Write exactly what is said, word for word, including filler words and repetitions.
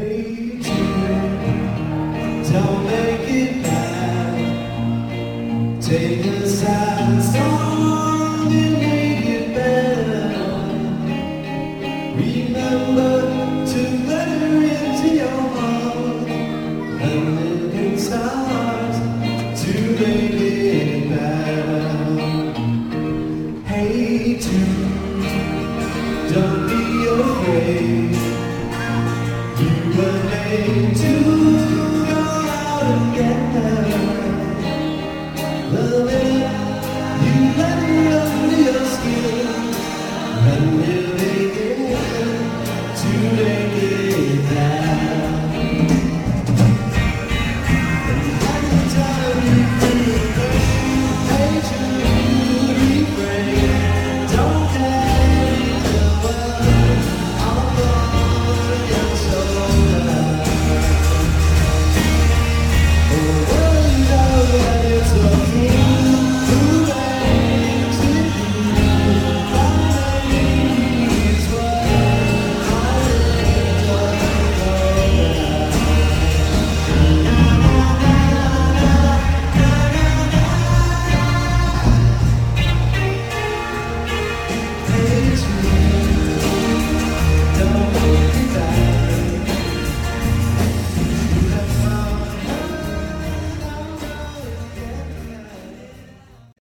Hey Jude, don't make it bad. Take a sad song and make it better. Remember to let her into your heart and live in stars to make it better. Hey Jude, don't be afraid. You were made